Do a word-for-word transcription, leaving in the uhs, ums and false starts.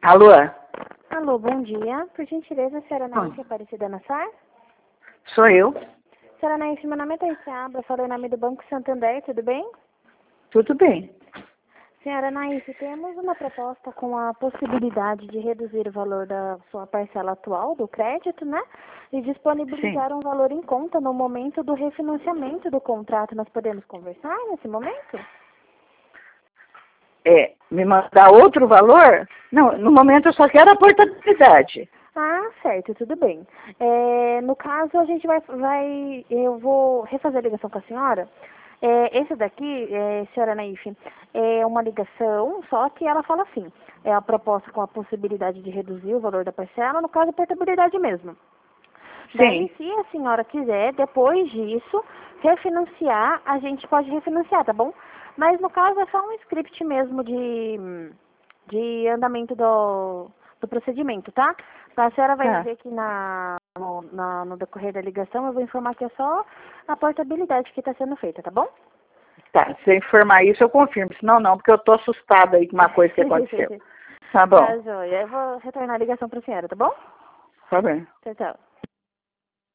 Alô? Alô, bom dia. Por gentileza, a senhora Anaíse Aparecida Nassar? Sou eu. Senhora Anaíse, meu nome é Thaís Abra, falei em nome do Banco Santander, tudo bem? Tudo bem. Senhora Anaíse, temos uma proposta com a possibilidade de reduzir o valor da sua parcela atual do crédito, né? E disponibilizar Sim. um valor em conta no momento do refinanciamento do contrato. Nós podemos conversar nesse momento? É, me mandar outro valor? Não, no momento eu só quero a portabilidade. Ah, certo, tudo bem. É, no caso, a gente vai, vai, eu vou refazer a ligação com a senhora. É, esse daqui, é, senhora Naif, é uma ligação, só que ela fala assim, é a proposta com a possibilidade de reduzir o valor da parcela, no caso, a portabilidade mesmo. Daí, Sim. se a senhora quiser, depois disso, refinanciar, a gente pode refinanciar, tá bom? Mas, no caso, é só um script mesmo de, de andamento do, do procedimento, tá? A senhora vai Tá. ver que na, no, na, no decorrer da ligação, eu vou informar que é só a portabilidade que está sendo feita, tá bom? Tá, se eu informar isso eu confirmo. Senão não, porque eu tô assustada aí com uma coisa que aconteceu. Tá bom. Tá, joia. Eu vou retornar a ligação para a senhora, tá bom? Tá bem. Tchau, tchau.